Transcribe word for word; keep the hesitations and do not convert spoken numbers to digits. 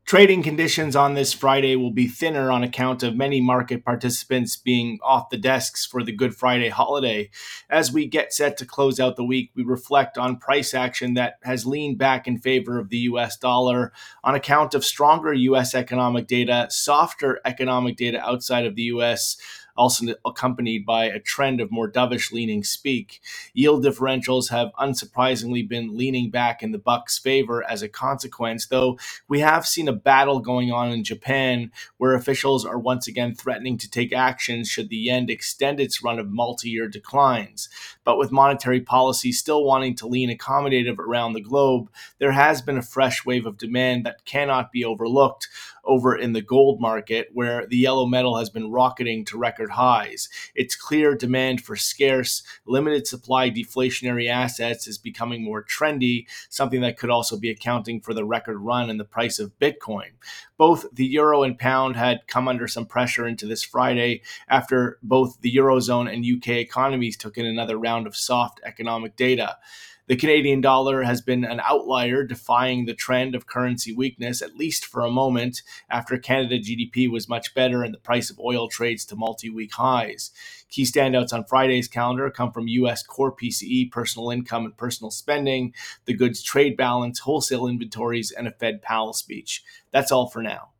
Trading conditions on this Friday will be thinner on account of many market participants being off the desks for the Good Friday holiday. As we get set to close out the week, we reflect on price action that has leaned back in favor of the U S dollar on account of stronger U S economic data, softer economic data outside of the U S, also accompanied by a trend of more dovish leaning speak. Yield differentials have unsurprisingly been leaning back in the buck's favor as a consequence, though we have seen a battle going on in Japan where officials are once again threatening to take action should the yen extend its run of multi-year declines. But with monetary policy still wanting to lean accommodative around the globe, there has been a fresh wave of demand that cannot be overlooked over in the gold market, where the yellow metal has been rocketing to record highs. It's clear demand for scarce, limited supply deflationary assets is becoming more trendy, something that could also be accounting for the record run in the price of Bitcoin. Both the euro and pound had come under some pressure into this Friday after both the Eurozone and U K economies took in another round of soft economic data. The Canadian dollar has been an outlier, defying the trend of currency weakness, at least for a moment, after Canada G D P was much better and the price of oil trades to multi-week highs. Key standouts on Friday's calendar come from U S core P C E, personal income and personal spending, the goods trade balance, wholesale inventories, and a Fed Powell speech. That's all for now.